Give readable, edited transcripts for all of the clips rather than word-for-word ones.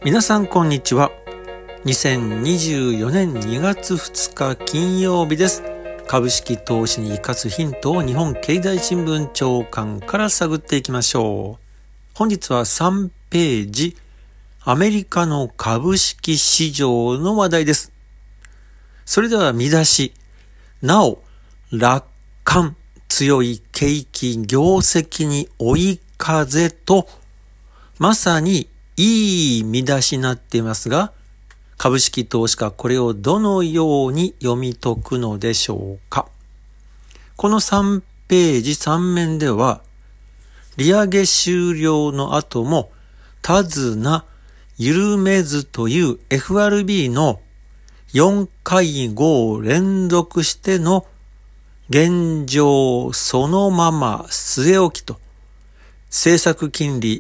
皆さんこんにちは。2024年2月2日金曜日です。株式投資に生かすヒントを日本経済新聞長官から探っていきましょう。本日は3ページ、アメリカの株式市場の話題です。それでは見出し、なお楽観、強い景気業績に追い風と、まさにいい見出しになっていますが、株式投資家はこれをどのように読み解くのでしょうか。この3ページ3面では、利上げ終了の後も手綱緩めずという FRB の4会合連続しての現状そのまま据え置きと、政策金利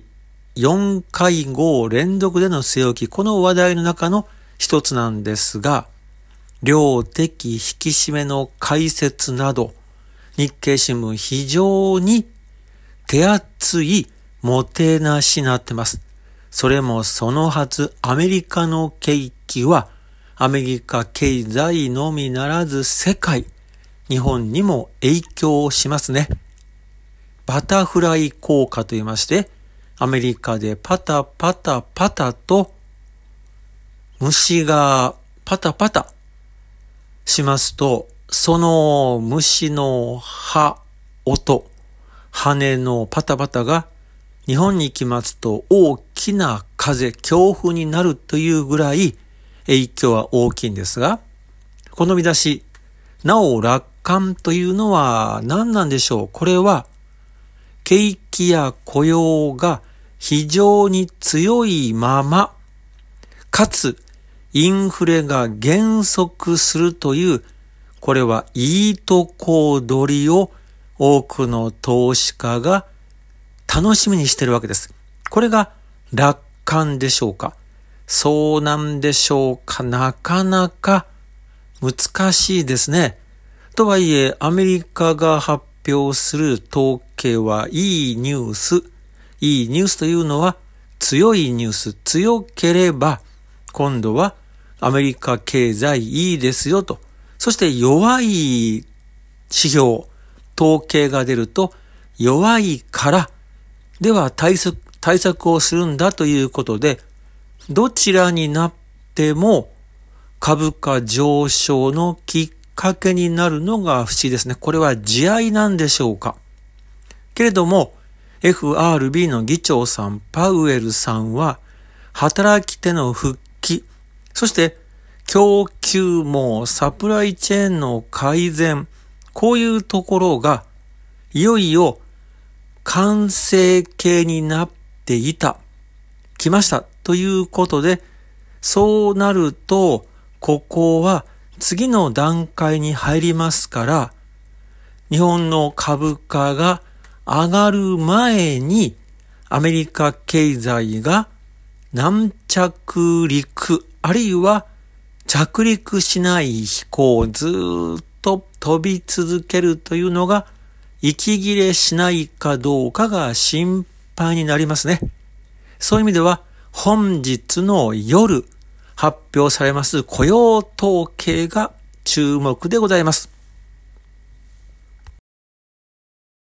4会合連続での据え置き、この話題の中の一つなんですが、量的引き締めの解説など、日経新聞非常に手厚いもてなしになってます。それもそのはず、アメリカの景気は、アメリカ経済のみならず世界、日本にも影響しますね。バタフライ効果と言いまして、アメリカでパタパタパタと虫がパタパタしますと、その虫の音、羽のパタパタが日本に行きますと大きな風、強風になるというぐらい影響は大きいんですが、この見出し、なお楽観というのは何なんでしょう。これは景気や雇用が非常に強いまま、かつインフレが減速するという、これはいいとこ取りを多くの投資家が楽しみにしているわけです。これが楽観でしょうか。そうなんでしょうか。なかなか難しいですね。とはいえ、アメリカが発表する統計はいいニュース。いいニュースというのは強いニュース。強ければ今度はアメリカ経済いいですよと。そして弱い指標、統計が出ると弱いから、では対策をするんだということで、どちらになっても株価上昇のきっかけになるのが不思議ですね。これは慈愛なんでしょうか。けれども、FRB の議長さん、パウエルさんは、働き手の復帰、そして供給網、サプライチェーンの改善、こういうところが、いよいよ完成形になってきましたということで、そうなると、ここは次の段階に入りますから、日本の株価が上がる前にアメリカ経済が軟着陸、あるいは着陸しない飛行をずっと飛び続けるというのが息切れしないかどうかが心配になりますね。そういう意味では本日の夜発表されます雇用統計が注目でございます。